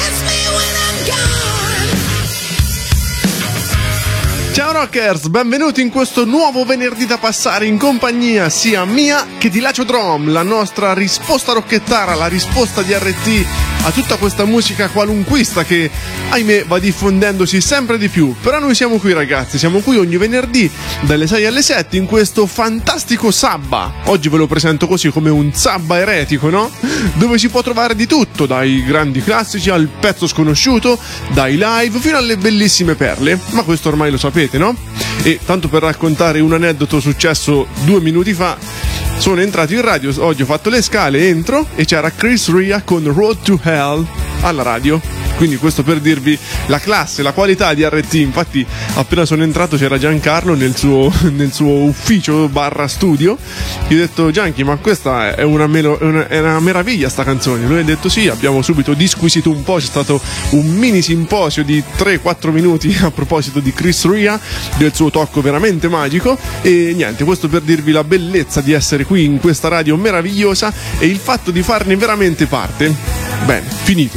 Ciao Rockers, benvenuti in questo nuovo venerdì da passare in compagnia sia mia che di Lacio Drum, la nostra risposta rocchettara, la risposta di RT a tutta questa musica qualunquista che, ahimè, va diffondendosi sempre di più. Però noi siamo qui ragazzi, siamo qui ogni venerdì dalle 6 alle 7 in questo fantastico sabba. Oggi ve lo presento così come un sabba eretico, no? Dove si può trovare di tutto, dai grandi classici al pezzo sconosciuto, dai live fino alle bellissime perle, ma questo ormai lo sapete, no? E tanto per raccontare un aneddoto successo 2 minuti fa, sono entrato in radio, oggi ho fatto le scale, entro e c'era Chris Rea con Road to Hell alla radio. Quindi questo per dirvi la classe, la qualità di RT. Infatti appena sono entrato c'era Giancarlo nel suo ufficio / studio. Gli ho detto: Gianchi, ma questa è una meraviglia sta canzone. Lui ha detto sì, abbiamo subito disquisito un po', c'è stato un mini simposio di 3-4 minuti a proposito di Chris Rea, del suo tocco veramente magico. E niente, questo per dirvi la bellezza di essere qui in questa radio meravigliosa e il fatto di farne veramente parte. Bene, finito.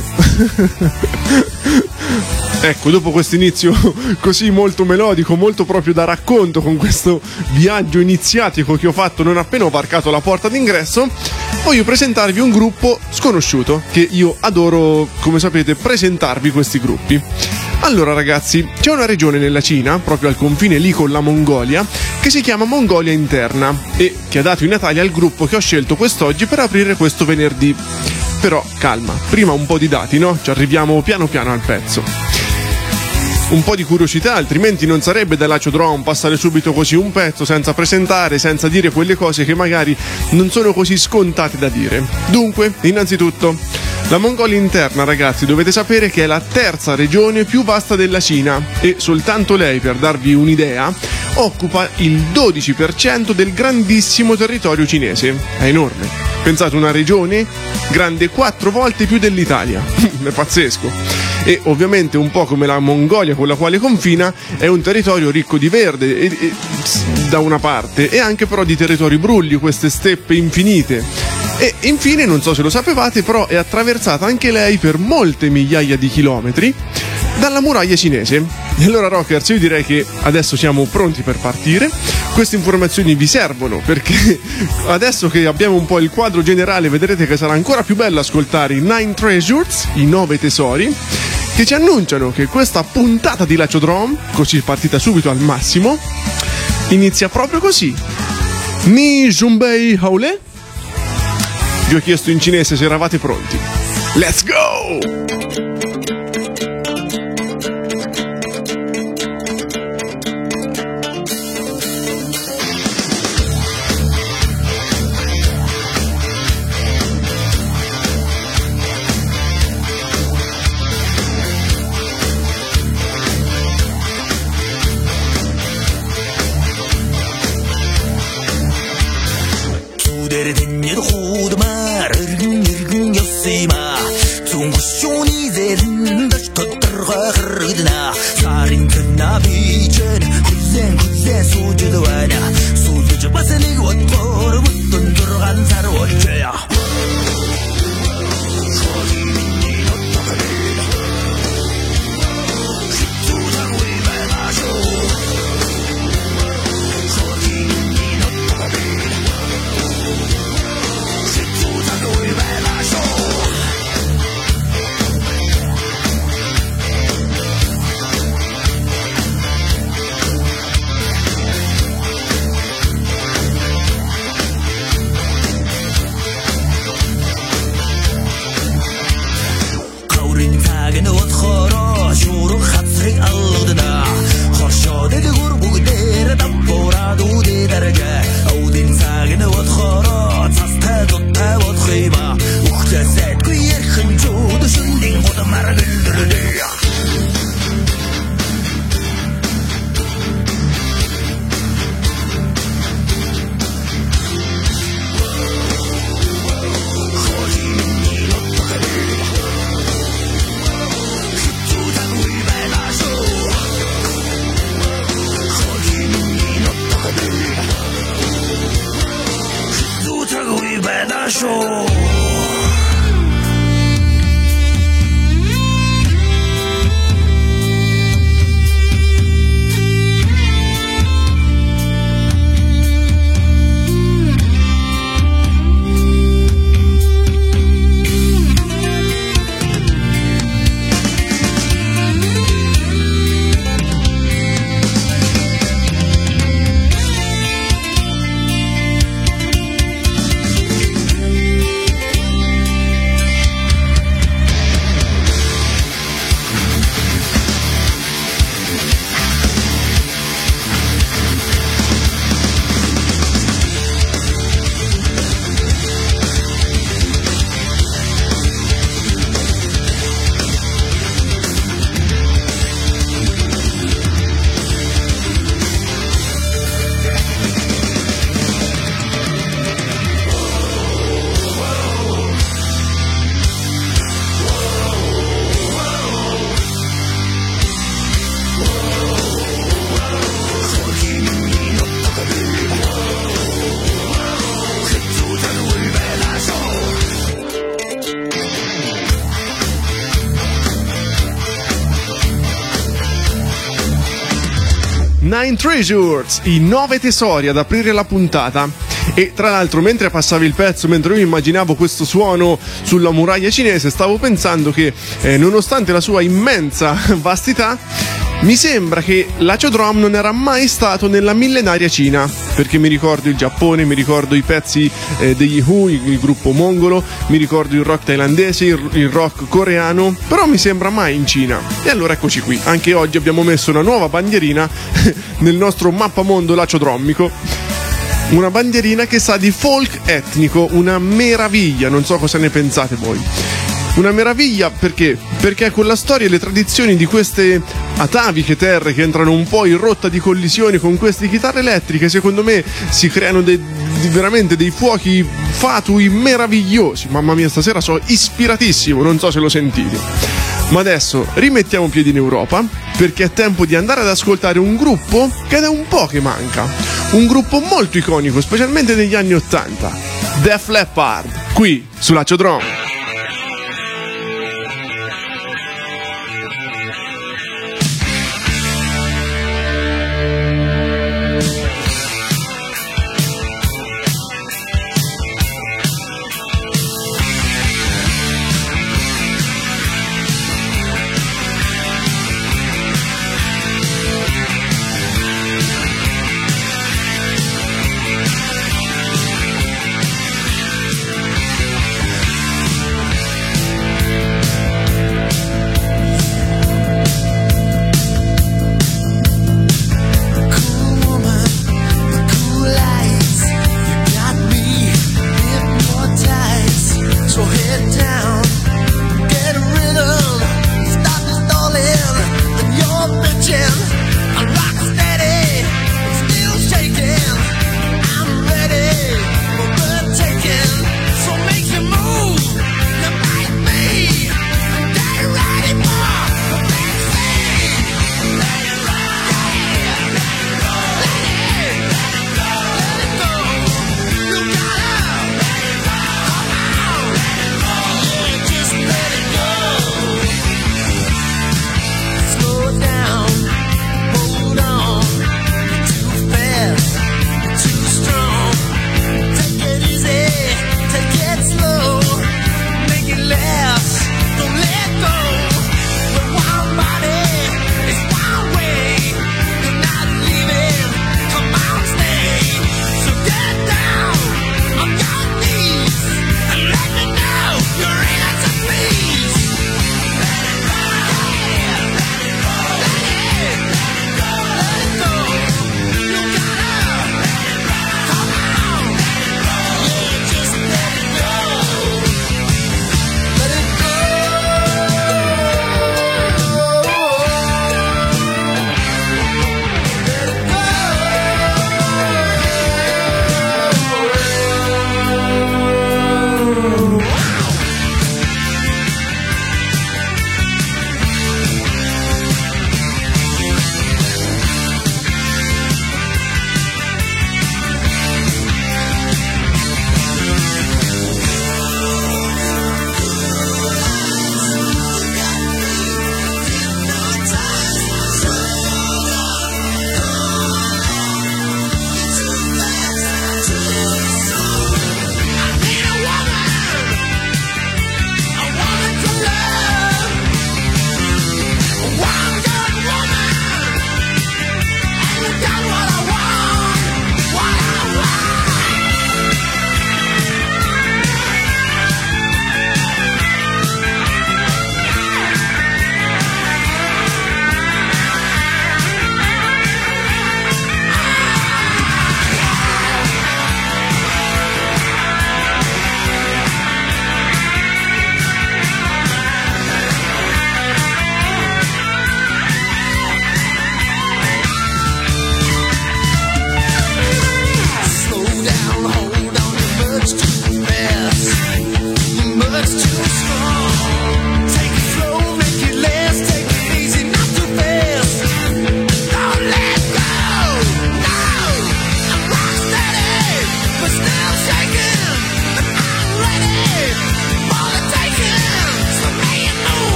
Ecco, dopo questo inizio così molto melodico, molto proprio da racconto, con questo viaggio iniziatico che ho fatto non appena ho varcato la porta d'ingresso, voglio presentarvi un gruppo sconosciuto che io adoro, come sapete, presentarvi questi gruppi. Allora ragazzi, c'è una regione nella Cina, proprio al confine lì con la Mongolia, che si chiama Mongolia Interna e che ha dato i natali al gruppo che ho scelto quest'oggi per aprire questo venerdì. Però calma, prima un po' di dati, no? Ci arriviamo piano piano al pezzo. Un po' di curiosità, altrimenti non sarebbe da Lacio Drum passare subito così un pezzo senza presentare, senza dire quelle cose che magari non sono così scontate da dire. Dunque, innanzitutto, la Mongolia Interna, ragazzi, dovete sapere che è la terza regione più vasta della Cina e soltanto lei, per darvi un'idea, occupa il 12% del grandissimo territorio cinese. È enorme. Pensate, una regione grande 4 volte più dell'Italia. È pazzesco. E ovviamente un po' come la Mongolia con la quale confina, è un territorio ricco di verde da una parte e anche però di territori brulli, queste steppe infinite. E infine, non so se lo sapevate, però è attraversata anche lei per molte migliaia di chilometri dalla muraglia cinese. E allora Rockers, io direi che adesso siamo pronti per partire. Queste informazioni vi servono perché adesso che abbiamo un po' il quadro generale, vedrete che sarà ancora più bello ascoltare i 9 Treasures, i 9 tesori, che ci annunciano che questa puntata di Lacio Drum, così partita subito al massimo, inizia proprio così. Ni Junbei Haole. Vi ho chiesto in cinese se eravate pronti. Let's go! Nine Treasures, i 9 tesori, ad aprire la puntata. E tra l'altro, mentre passavi il pezzo, mentre io immaginavo questo suono sulla muraglia cinese, stavo pensando che nonostante la sua immensa vastità, mi sembra che l'Aciodrome non era mai stato nella millenaria Cina, perché mi ricordo il Giappone, mi ricordo i pezzi degli Who, il gruppo mongolo, mi ricordo il rock thailandese, il rock coreano, però mi sembra mai in Cina. E allora eccoci qui, anche oggi abbiamo messo una nuova bandierina nel nostro mappamondo laciodromico, una bandierina che sa di folk etnico, una meraviglia, non so cosa ne pensate voi. Una meraviglia perché? Perché con la storia e le tradizioni di queste ataviche terre che entrano un po' in rotta di collisioni con queste chitarre elettriche, secondo me si creano veramente dei fuochi fatui meravigliosi. Mamma mia, stasera sono ispiratissimo, non so se lo sentite. Ma adesso rimettiamo piedi in Europa, perché è tempo di andare ad ascoltare un gruppo che è un po' che manca. Un gruppo molto iconico, specialmente negli anni '80. Def Leppard, qui su Laciodrome.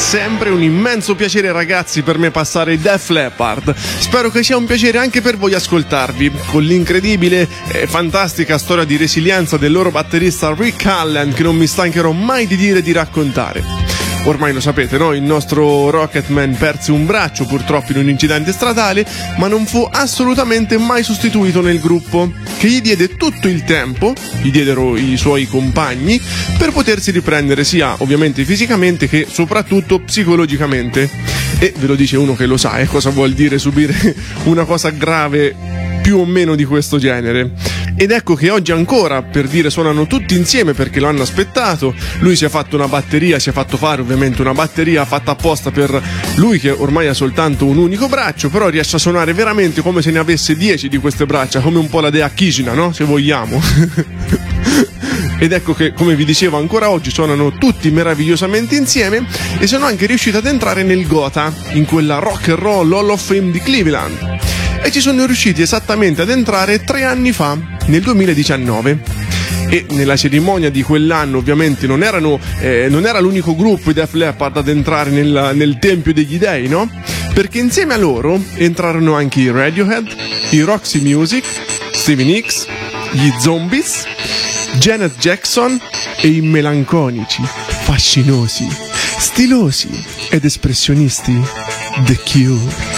sempre un immenso piacere, ragazzi, per me passare Def Leppard. Spero che sia un piacere anche per voi ascoltarvi, con l'incredibile e fantastica storia di resilienza del loro batterista Rick Allen, che non mi stancherò mai di dire e di raccontare. Ormai lo sapete, no? Il nostro Rocketman perse un braccio purtroppo in un incidente stradale, ma non fu assolutamente mai sostituito nel gruppo, che gli diede tutto il tempo, gli diedero i suoi compagni, per potersi riprendere sia ovviamente fisicamente che soprattutto psicologicamente. E ve lo dice uno che lo sa, cosa vuol dire subire una cosa grave più o meno di questo genere. Ed ecco che oggi ancora, per dire, suonano tutti insieme perché lo hanno aspettato. Lui si è fatto una batteria, si è fatto fare ovviamente una batteria fatta apposta per lui, che ormai ha soltanto un unico braccio, però riesce a suonare veramente come se ne avesse 10 di queste braccia, come un po' la dea Kishina, no? Se vogliamo. Ed ecco che, come vi dicevo, ancora oggi suonano tutti meravigliosamente insieme e sono anche riusciti ad entrare nel GOTA, in quella Rock and Roll Hall of Fame di Cleveland. E ci sono riusciti esattamente ad entrare 3 anni fa, nel 2019. E nella cerimonia di quell'anno ovviamente non era l'unico gruppo, i Def Leppard, ad entrare nel Tempio degli Dei, no? Perché insieme a loro entrarono anche i Radiohead, i Roxy Music, Stevie Nicks, gli Zombies, Janet Jackson e i melanconici, fascinosi, stilosi ed espressionisti The Cure.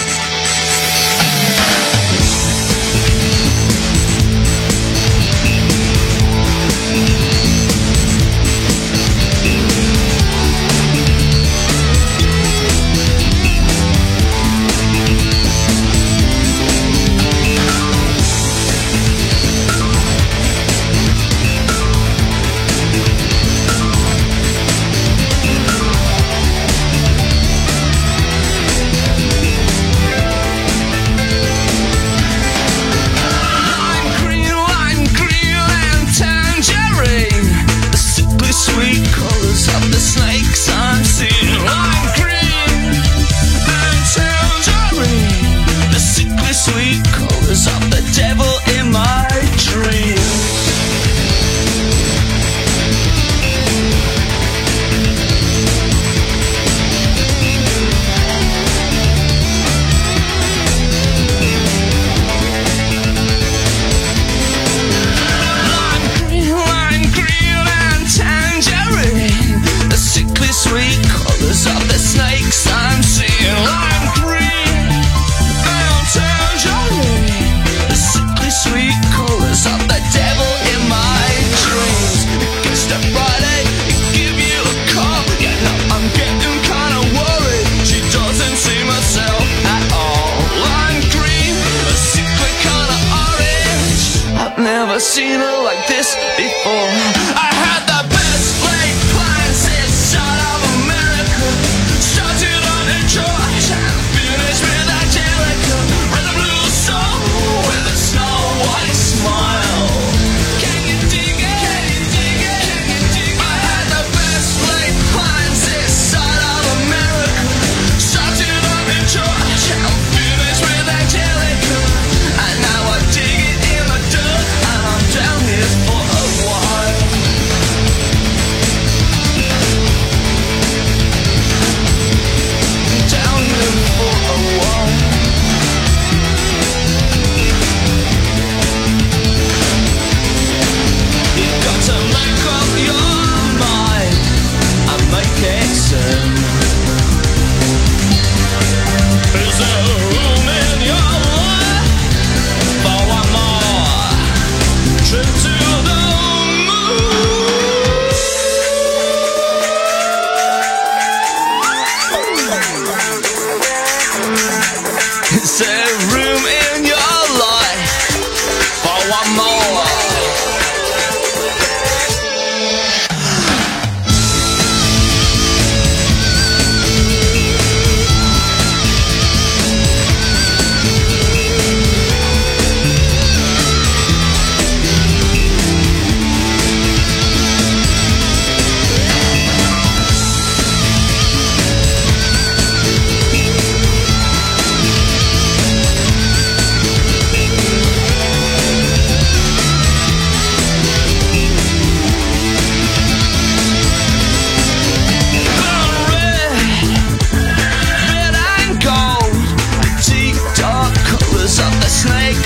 Seen her like this before. I had the best laid plans inside of America. Started on a George and finished with Angelica. Red and blue soul with a snow white smile. Can you dig it? Can you dig it? Can you dig it? I had the best laid plans inside of America. Started on a George and finished with Angelica. And now I dig it in the dirt. Down here for a while.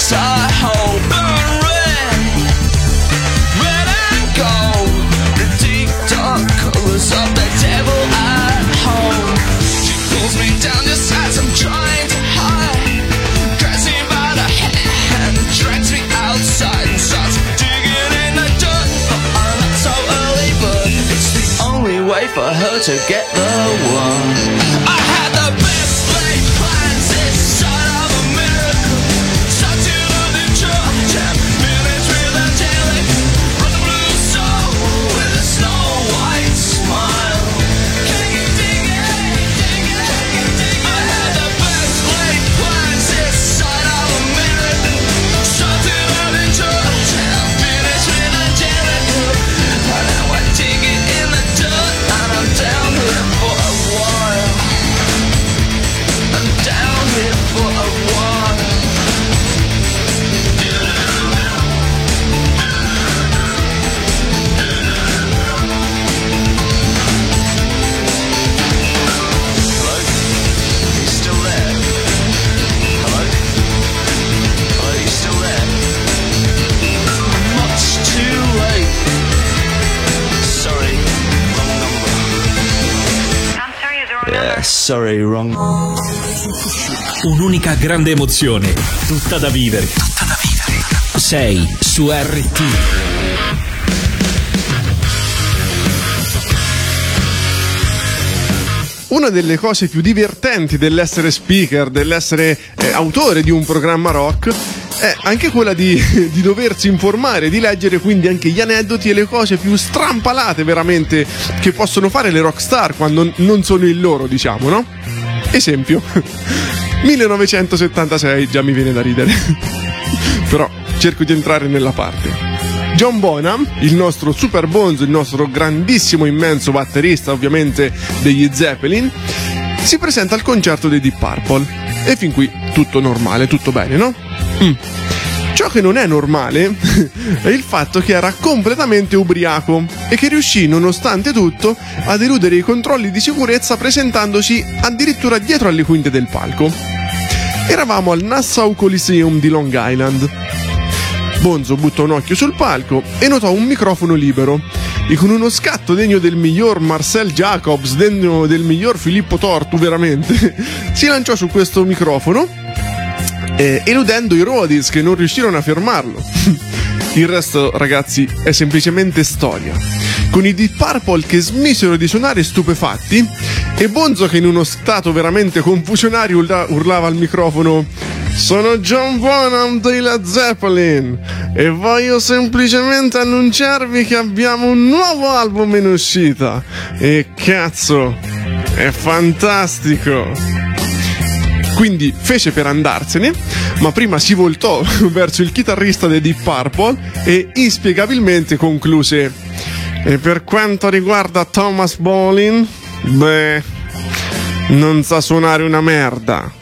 flags I hold burn red, red and gold, the deep dark colors of the devil at home. She pulls me down just as I'm trying to hide, grabs me by the hand, drags me outside and starts digging in the dirt. I'm not so early, but it's the only way for her to get the one. I had the best laid plans inside of a miracle, started on the church and finished with a tailing, run the blue soul with a snow white smile. Can you dig it? Dig it? Dig it? I had the best laid plans inside of a miracle, started on the church and finished with a tailing. And now I dig it in the dirt and I'm down here for a while. I'm down here for a while. Hello? You still there? Hello? Hello, you still there? Much too late. Sorry, wrong number. I'm sorry, is the wrong number. Yeah, sorry, wrong. Un'unica grande emozione, tutta da vivere. Tutta da vivere. Sei su RT. Una delle cose più divertenti dell'essere speaker, dell'essere autore di un programma rock, è anche quella di doversi informare, di leggere quindi anche gli aneddoti e le cose più strampalate veramente che possono fare le rockstar quando non sono il loro, diciamo, no? Esempio, 1976, già mi viene da ridere, però cerco di entrare nella parte. John Bonham, il nostro super bonzo, il nostro grandissimo, immenso batterista ovviamente degli Zeppelin, si presenta al concerto dei Deep Purple. E fin qui tutto normale, tutto bene, no? Ciò che non è normale è il fatto che era completamente ubriaco e che riuscì, nonostante tutto, ad eludere i controlli di sicurezza presentandosi addirittura dietro alle quinte del palco. Eravamo al Nassau Coliseum di Long Island. Bonzo buttò un occhio sul palco e notò un microfono libero e con uno scatto degno del miglior Marcel Jacobs, degno del miglior Filippo Tortu veramente, si lanciò su questo microfono eludendo i roadies che non riuscirono a fermarlo. Il resto, ragazzi, è semplicemente storia, con i Deep Purple che smisero di suonare stupefatti e Bonzo che in uno stato veramente confusionario urlava al microfono: "Sono John Bonham dei Led Zeppelin e voglio semplicemente annunciarvi che abbiamo un nuovo album in uscita e cazzo, è fantastico!" Quindi fece per andarsene, ma prima si voltò verso il chitarrista dei Deep Purple e inspiegabilmente concluse: "E per quanto riguarda Thomas Bolin, beh, non sa suonare una merda."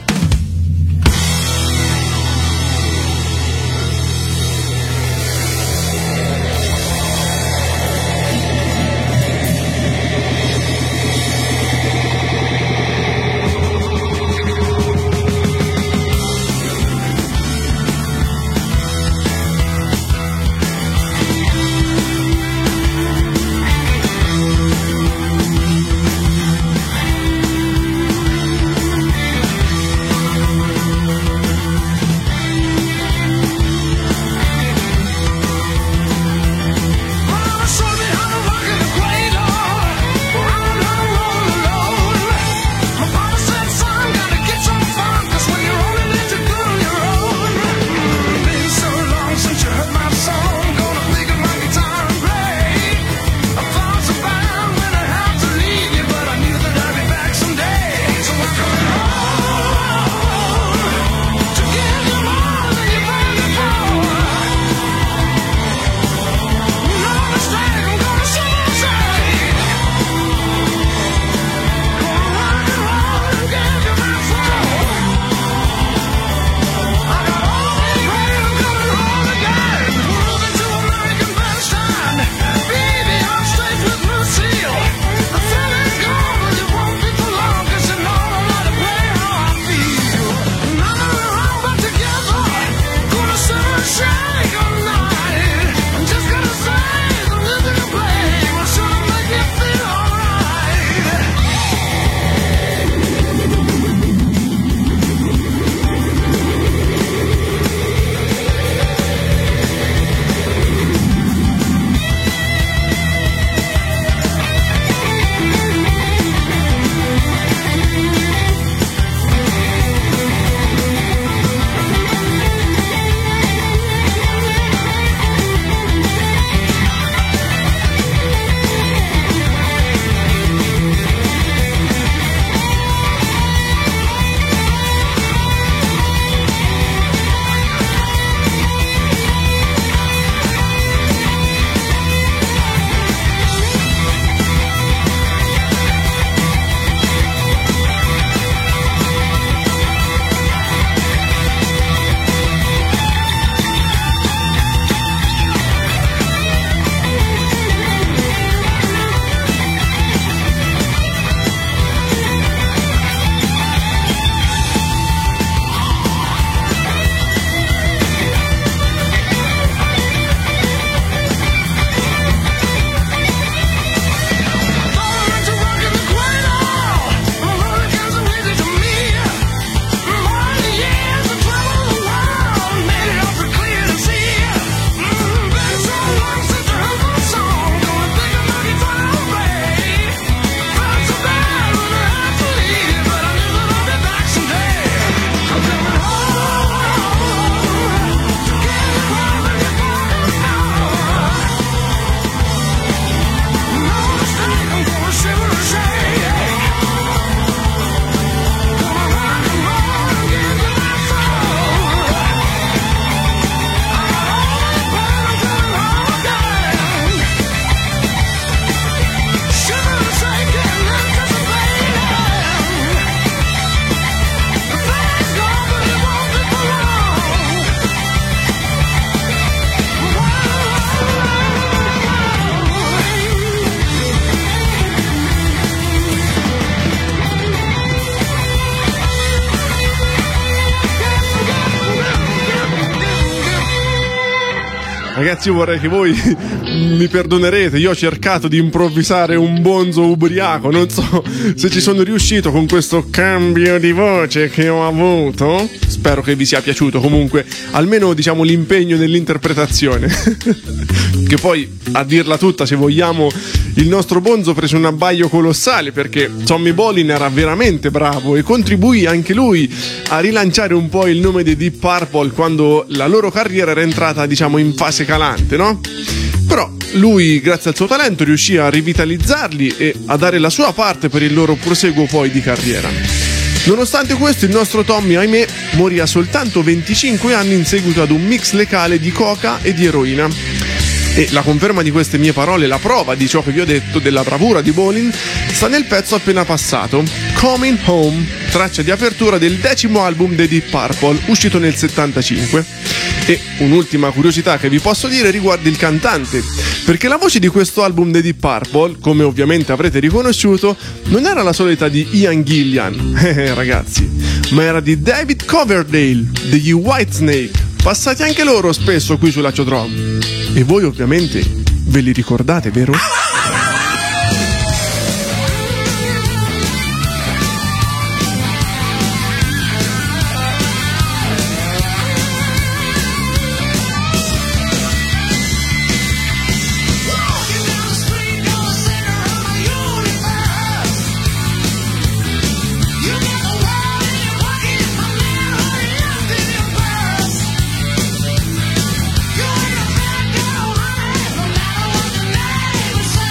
Ragazzi, io vorrei che voi mi perdonerete, io ho cercato di improvvisare un bonzo ubriaco, non so se ci sono riuscito con questo cambio di voce che ho avuto. Spero che vi sia piaciuto, comunque, almeno diciamo l'impegno nell'interpretazione. Che poi, a dirla tutta, se vogliamo, il nostro bonzo prese un abbaglio colossale, perché Tommy Bolin era veramente bravo e contribuì anche lui a rilanciare un po' il nome dei Deep Purple quando la loro carriera era entrata, diciamo, in fase calante, no? Però lui, grazie al suo talento, riuscì a rivitalizzarli e a dare la sua parte per il loro proseguo poi di carriera. Nonostante questo, il nostro Tommy, ahimè, morì a soltanto 25 anni in seguito ad un mix letale di coca e di eroina. E la conferma di queste mie parole, la prova di ciò che vi ho detto della bravura di Bolin, sta nel pezzo appena passato, Coming Home, traccia di apertura del 10° album dei Deep Purple, uscito nel 75. E un'ultima curiosità che vi posso dire riguarda il cantante, perché la voce di questo album dei Deep Purple, come ovviamente avrete riconosciuto, non era la solita di Ian Gillan, ragazzi, ma era di David Coverdale, degli Whitesnake, passati anche loro spesso qui su Laciodrom. E voi ovviamente ve li ricordate, vero? You're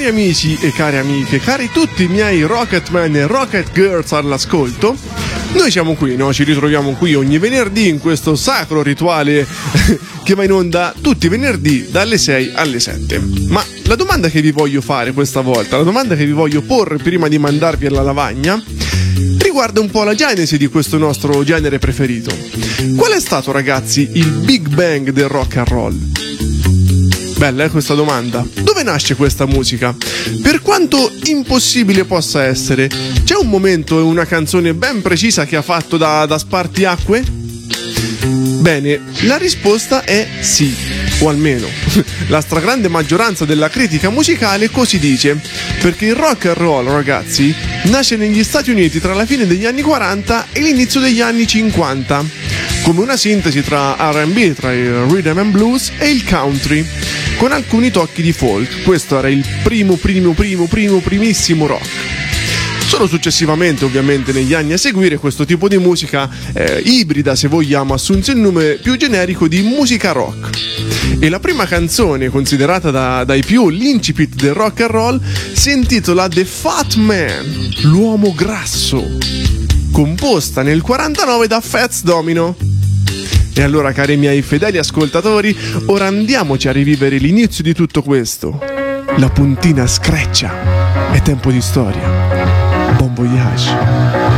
Cari amici e cari amiche, cari tutti i miei Rocketman e Rocket Girls all'ascolto, noi siamo qui, no? Ci ritroviamo qui ogni venerdì in questo sacro rituale che va in onda tutti i venerdì dalle 6 alle 7. Ma la domanda che vi voglio fare questa volta, la domanda che vi voglio porre prima di mandarvi alla lavagna, riguarda un po' la genesi di questo nostro genere preferito. Qual è stato, ragazzi, il Big Bang del rock and roll? Bella questa domanda. Dove nasce questa musica? Per quanto impossibile possa essere, c'è un momento e una canzone ben precisa che ha fatto da spartiacque? Bene, la risposta è sì, o almeno la stragrande maggioranza della critica musicale così dice, perché il rock and roll, ragazzi, nasce negli Stati Uniti tra la fine degli anni 40 e l'inizio degli anni 50, come una sintesi tra R&B, tra il rhythm and blues e il country, con alcuni tocchi di folk. Questo era il primissimo rock. Solo successivamente, ovviamente, negli anni a seguire, questo tipo di musica ibrida, se vogliamo, assunse il nome più generico di musica rock. E la prima canzone, considerata dai più l'incipit del rock and roll, si intitola The Fat Man, l'uomo grasso, composta nel 49 da Fats Domino. E allora, cari miei fedeli ascoltatori, ora andiamoci a rivivere l'inizio di tutto questo. La puntina screccia, è tempo di storia. Bon voyage.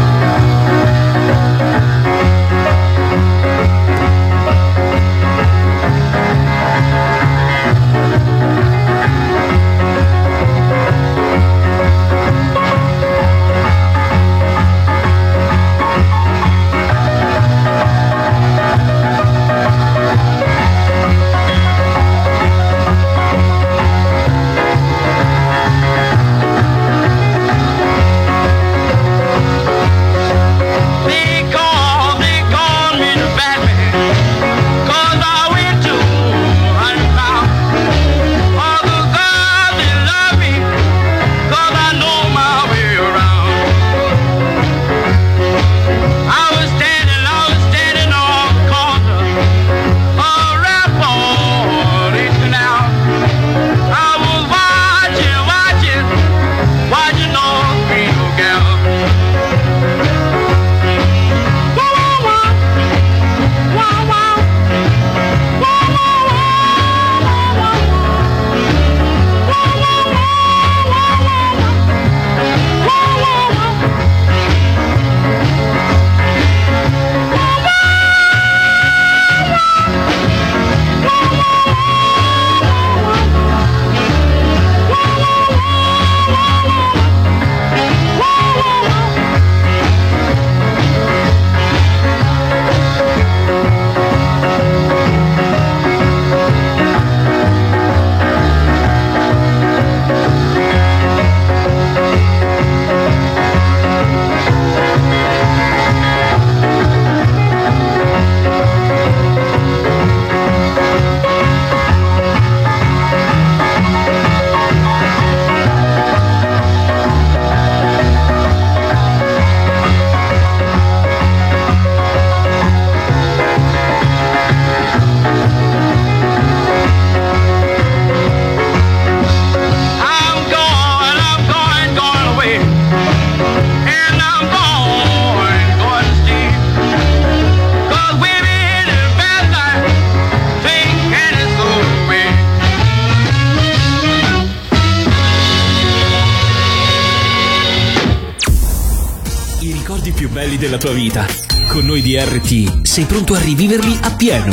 Della tua vita. Con noi di RT sei pronto a riviverli appieno.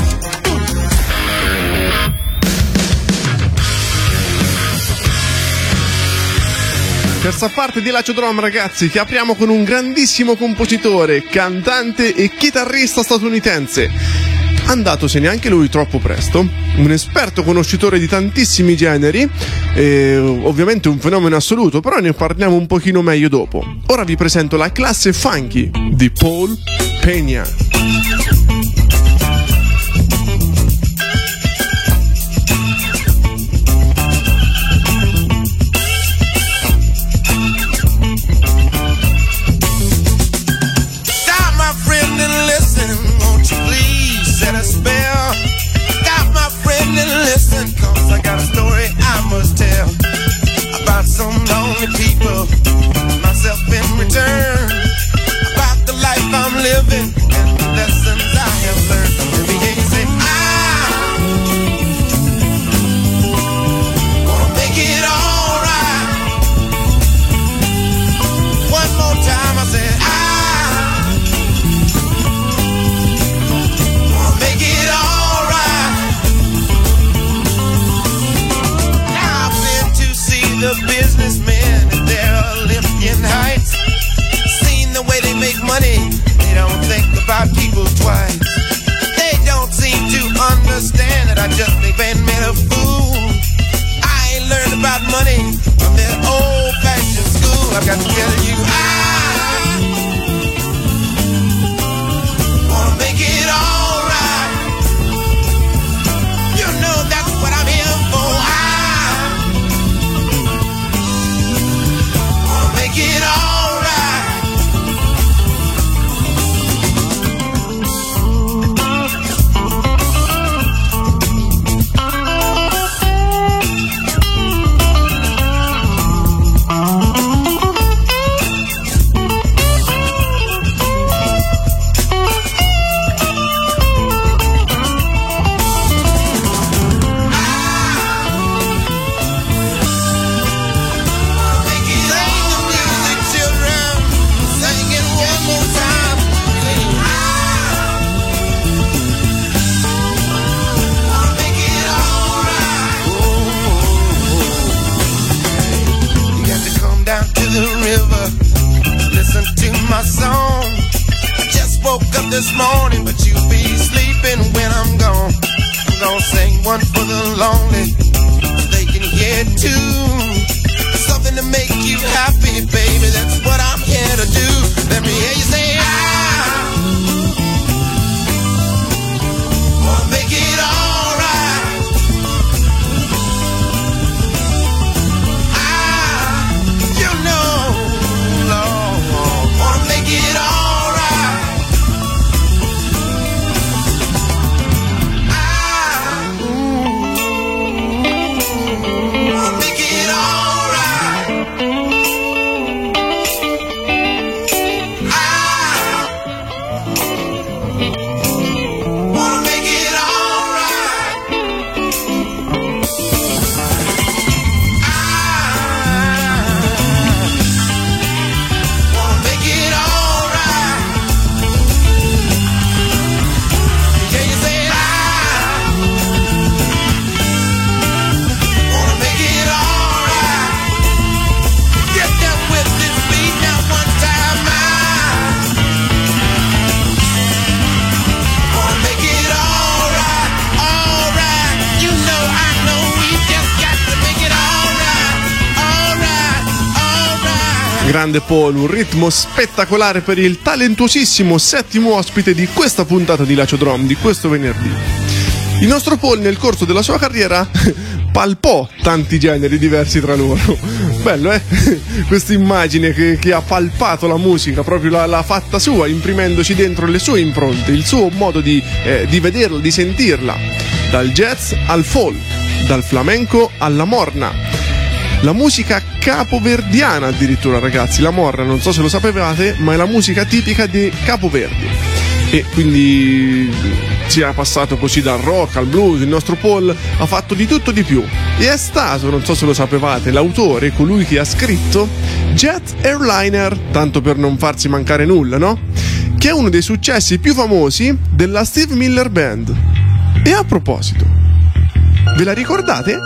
Terza parte di Lacio Drum, ragazzi, che apriamo con un grandissimo compositore, cantante e chitarrista statunitense, andatosene anche lui troppo presto, un esperto conoscitore di tantissimi generi, ovviamente un fenomeno assoluto, però ne parliamo un pochino meglio dopo. Ora vi presento la classe funky di Paul Peña. the river, listen to my song. I just woke up this morning, but you be sleeping when I'm gone. I'm gonna sing one for the lonely, so they can hear it too. Something to make you happy, baby, that's what I'm here to do. Let me hear you say, I wanna make it alright. You know, Lord, wanna make it alright. Wanna make it alright. Wanna make it alright. Wanna make it alright. Yeah, you say I wanna make it alright. Get down with this beat now one time. I wanna make it alright, alright. You know I know we just got to make it alright, alright, alright. Grande Paul, un ritmo spettacolare per il talentuosissimo settimo ospite di questa puntata di Lacio Drum, di questo venerdì. Il nostro Paul nel corso della sua carriera palpò tanti generi diversi tra loro. Bello, eh? Questa immagine che ha palpato la musica, proprio l'ha fatta sua, imprimendoci dentro le sue impronte, il suo modo di vederla, di sentirla. Dal jazz al folk, dal flamenco alla morna. La musica capoverdiana addirittura, ragazzi. La morna, non so se lo sapevate, ma è la musica tipica di Capo Verde. E quindi si è passato così dal rock al blues. Il nostro Paul ha fatto di tutto di più e è stato, non so se lo sapevate, l'autore, colui che ha scritto Jet Airliner, tanto per non farsi mancare nulla, no? Che è uno dei successi più famosi della Steve Miller Band. E a proposito, ve la ricordate?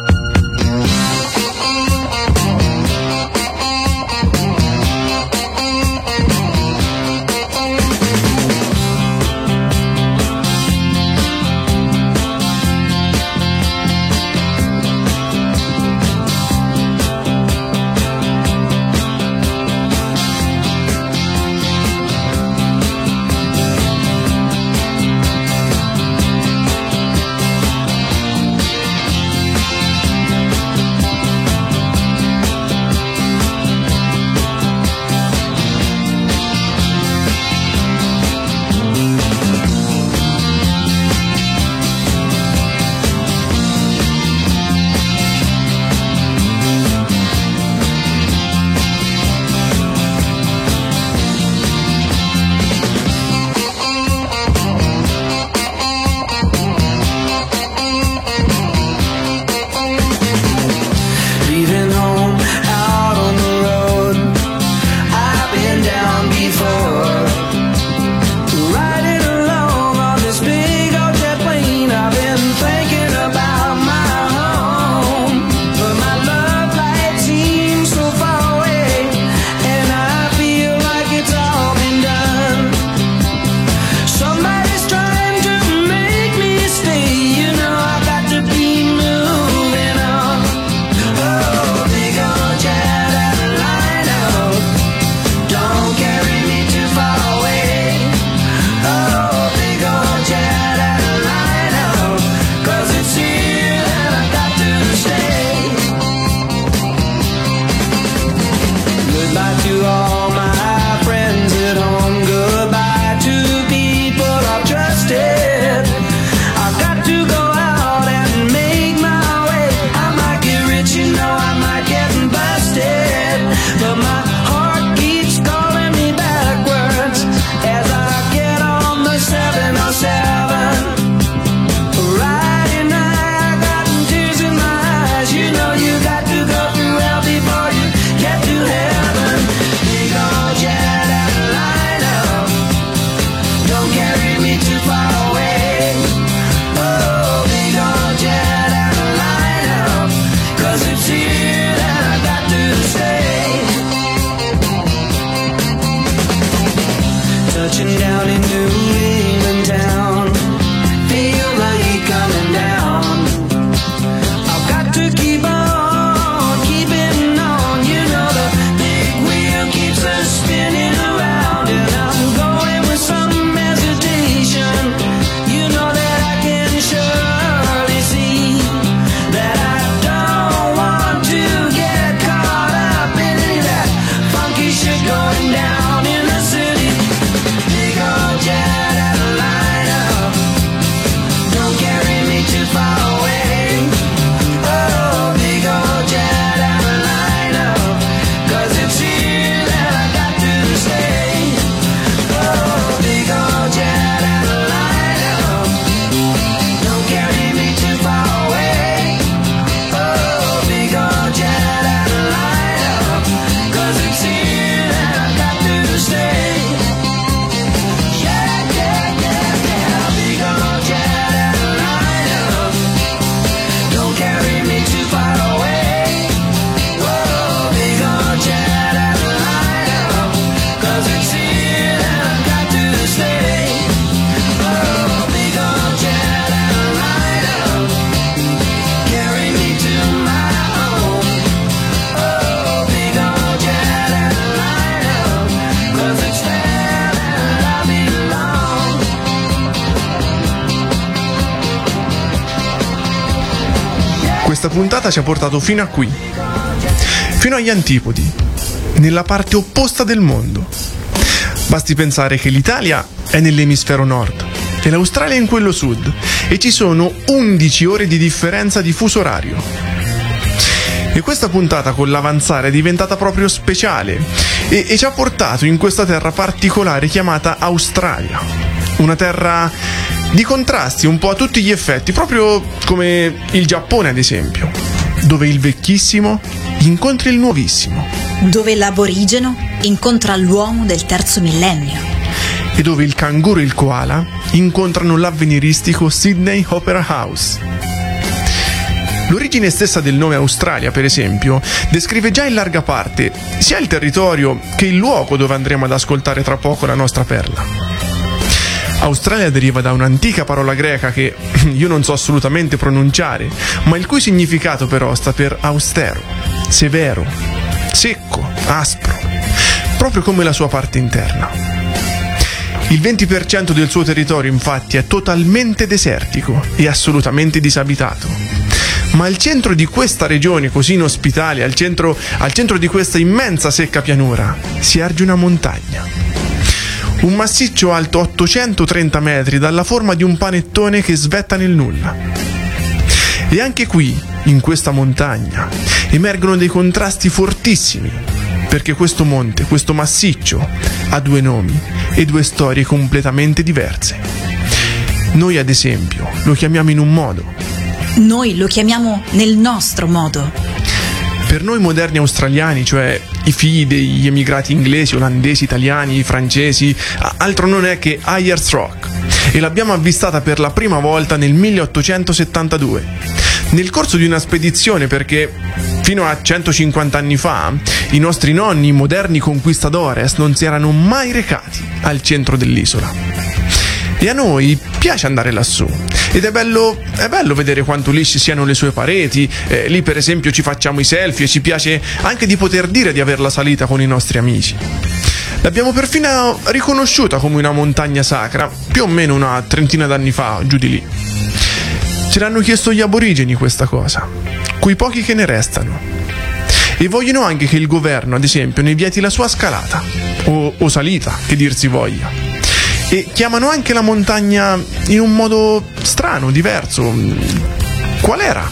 it's here and I got to stay. Yeah, yeah, yeah, yeah. Big old jet airliner, don't carry me too far away. Whoa, big old jet airliner, 'cause it's here and I got to stay. Oh, big old jet airliner, carry me to my home. Oh, big old jet airliner, 'cause it's there and I belong. Questa puntata ci ha portato fino a qui, fino agli antipodi, nella parte opposta del mondo. Basti pensare che l'Italia è nell'emisfero nord e l'Australia è in quello sud e ci sono 11 ore di differenza di fuso orario. E questa puntata con l'avanzare è diventata proprio speciale e ci ha portato in questa terra particolare chiamata Australia, una terra di contrasti un po' a tutti gli effetti, proprio come il Giappone ad esempio, dove il vecchissimo incontra il nuovissimo dove l'aborigeno incontra l'uomo del terzo millennio. e dove il canguro e il koala incontrano l'avveniristico Sydney Opera House. L'origine stessa del nome Australia, per esempio, descrive già in larga parte sia il territorio che il luogo dove andremo ad ascoltare tra poco la nostra perla. Australia deriva da un'antica parola greca che io non so assolutamente pronunciare, ma il cui significato però sta per austero, severo, secco, aspro, proprio come la sua parte interna. Il 20% del suo territorio infatti è totalmente desertico e assolutamente disabitato. Ma al centro di questa regione così inospitale, al centro di questa immensa secca pianura, si erge una montagna. Un massiccio alto 830 metri dalla forma di un panettone che svetta nel nulla. E anche qui, in questa montagna, emergono dei contrasti fortissimi, perché questo monte, questo massiccio, ha due nomi e due storie completamente diverse. Noi, ad esempio, lo chiamiamo in un modo. Noi lo chiamiamo nel nostro modo. Per noi moderni australiani, cioè i figli degli emigrati inglesi, olandesi, italiani, francesi, altro non è che Ayers Rock, e l'abbiamo avvistata per la prima volta nel 1872, nel corso di una spedizione, perché fino a 150 anni fa i nostri nonni, i moderni conquistadores, non si erano mai recati al centro dell'isola. E a noi piace andare lassù ed è bello vedere quanto lisce siano le sue pareti, lì per esempio ci facciamo i selfie e ci piace anche di poter dire di averla salita con i nostri amici. L'abbiamo perfino riconosciuta come una montagna sacra, più o meno una trentina d'anni fa, giù di lì. Ce l'hanno chiesto gli aborigeni questa cosa, quei pochi che ne restano. E vogliono anche che il governo, ad esempio, ne vieti la sua scalata, o salita, che dir si voglia. E chiamano anche la montagna in un modo strano, diverso. Qual era?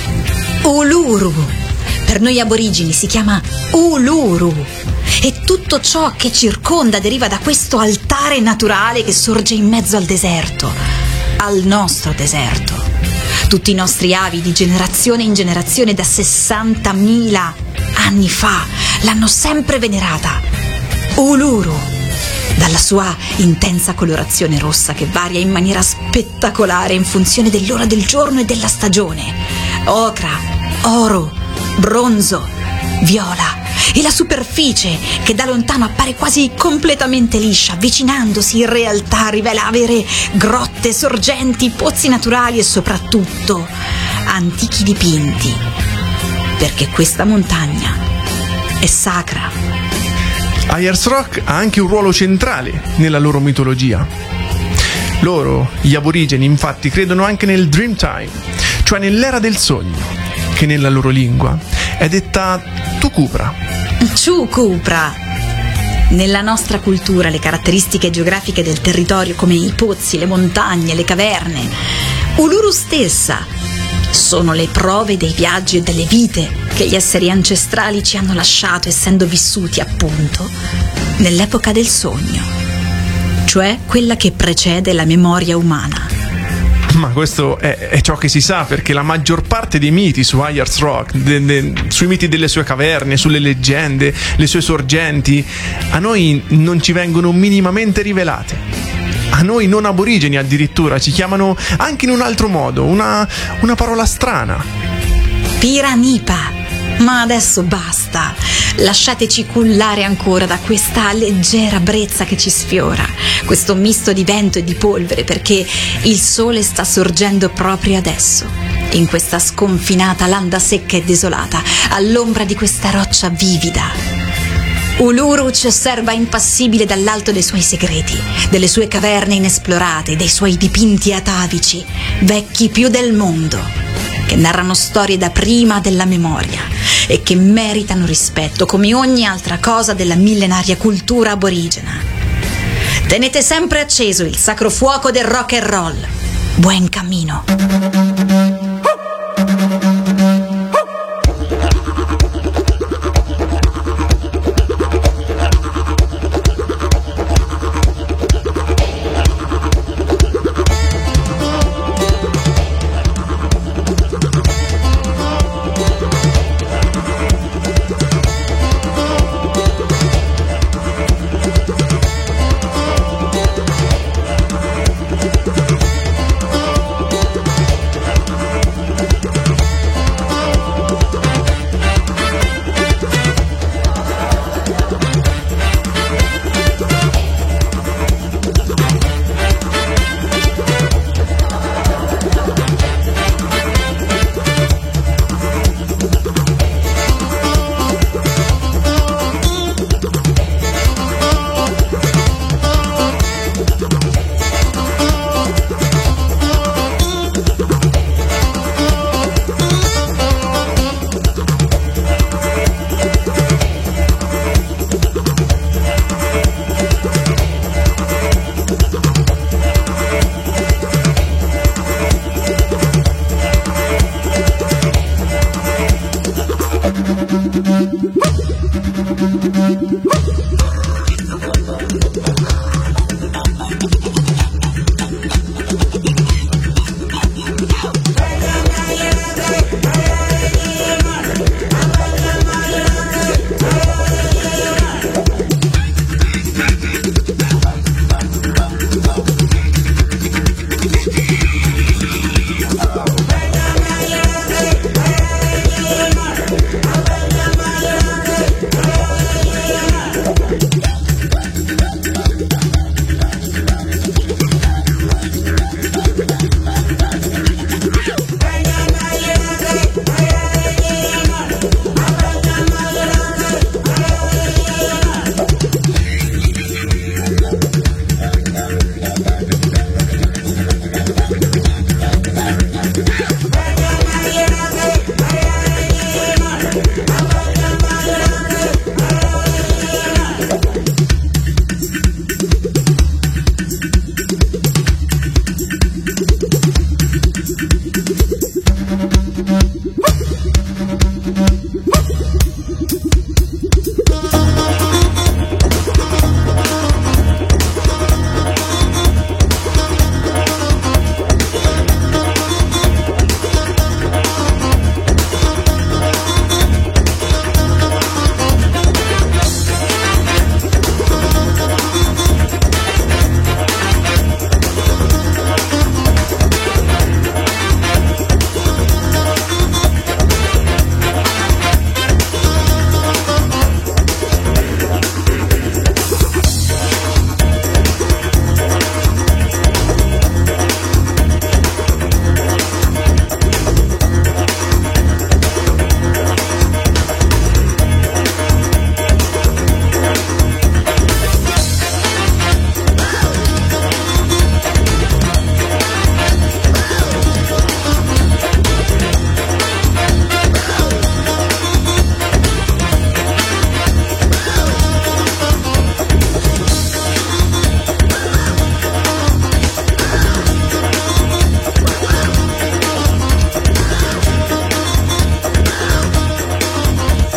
Uluru. Per noi aborigeni si chiama Uluru. E tutto ciò che circonda deriva da questo altare naturale che sorge in mezzo al deserto, al nostro deserto. Tutti i nostri avi di generazione in generazione da 60.000 anni fa l'hanno sempre venerata. Uluru. Dalla sua intensa colorazione rossa che varia in maniera spettacolare in funzione dell'ora del giorno e della stagione. Ocra, oro, bronzo, viola. E la superficie, che da lontano appare quasi completamente liscia, avvicinandosi in realtà rivela avere grotte, sorgenti, pozzi naturali e soprattutto antichi dipinti. Perché questa montagna è sacra. Ayers Rock ha anche un ruolo centrale nella loro mitologia. Loro, gli aborigeni, infatti, credono anche nel Dreamtime, cioè nell'era del sogno, che nella loro lingua è detta Tukupra. Chukupra. Nella nostra cultura le caratteristiche geografiche del territorio, come i pozzi, le montagne, le caverne, Uluru stessa, sono le prove dei viaggi e delle vite che gli esseri ancestrali ci hanno lasciato, essendo vissuti appunto nell'epoca del sogno, cioè quella che precede la memoria umana. Ma questo è ciò che si sa, perché la maggior parte dei miti su Ayers Rock, sui miti delle sue caverne, sulle leggende, le sue sorgenti, a noi non ci vengono minimamente rivelate. A noi non aborigeni addirittura ci chiamano anche in un altro modo, una parola strana. Piranipa. Ma adesso basta, lasciateci cullare ancora da questa leggera brezza che ci sfiora, questo misto di vento e di polvere, perché il sole sta sorgendo proprio adesso, in questa sconfinata landa secca e desolata, all'ombra di questa roccia vivida. Uluru ci osserva impassibile dall'alto dei suoi segreti, delle sue caverne inesplorate, dei suoi dipinti atavici, vecchi più del mondo, che narrano storie da prima della memoria e che meritano rispetto come ogni altra cosa della millenaria cultura aborigena. Tenete sempre acceso il sacro fuoco del rock and roll. Buon cammino.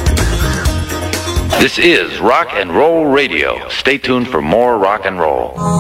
This is Rock and Roll Radio. Stay tuned for more rock and roll.